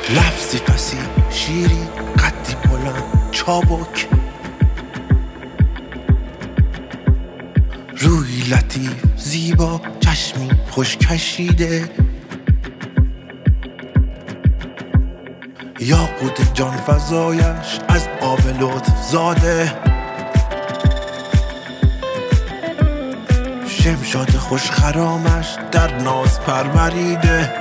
لفظی فسی شیری قدی بلند چابک، روی لطیف زیبا چشمی خوش کشیده، یاقوت جان فزایش از آب لطف زاده، شمشاد خوش خرامش در ناز پروریده،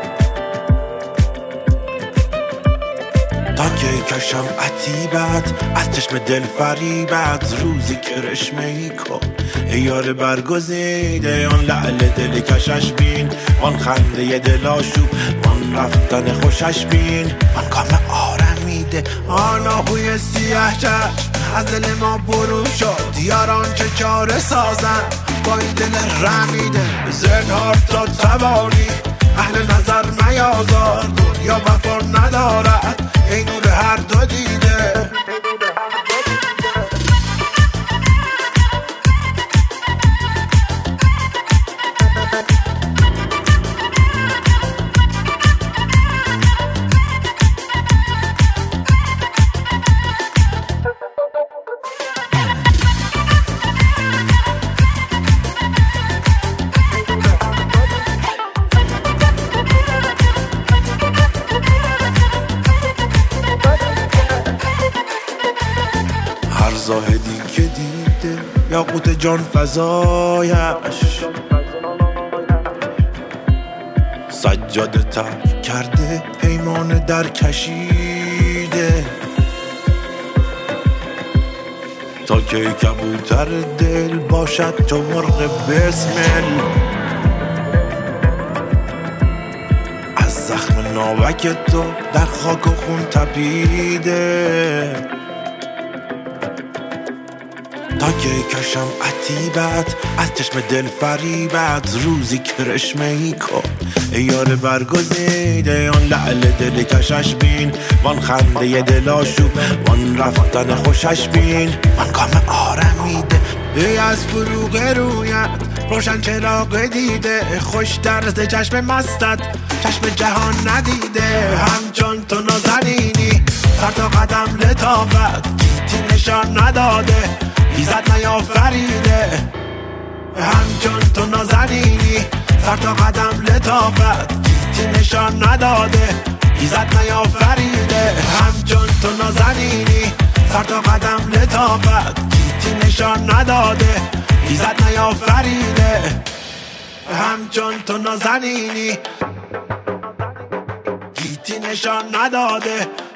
تا که کشم عتیبت از چشم دل فریبت، روزی کرشمه‌ای کن ای یار برگزیده، آن لعل دل کشش بین، آن خنده دل آشوب، آن رفتن خوشش بین، آن کام آرمیده، آن آهوی سیاه چشم از دل ما برون شد، یاران چه چاره سازن با این دل رمیده، زنهار تا توانی اهل نظر میازار، دنیا وفا ندارد ای نور هر دو دیده. هر زاهدی که دیده یاقوت جان فزایش، سجاده ترک کرده پیمان در کشیده، تا که کبوتر دل باشد چو مرغ بسمل، از زخم ناوک تو در خاک و خون تپیده، تا که کشم عتیبت از چشم دل فریبت، روزی کرشمه‌ای کن ای یار برگزیده، آن لعل دل کشش بین، وان خنده دل آشوب، وان رفتن خوشش بین، وان کام آرمیده، ای از فروغ رویت روشن چراغ دیده، خوش درز چشم مستت چشم جهان ندیده، همچون تو نازنینی سر تا قدم لطافت، گیتی نشان نداده ایزد نیافریده، همچون تو نازنینی سر تا قدم لطافت، گیتی نشان نداده ایزد نیافریده، همچون تو نازنینی سر تا قدم لطافت، گیتی نشان نداده ایزد نیافریده، همچون تو نازنینی گیتی نشان نداده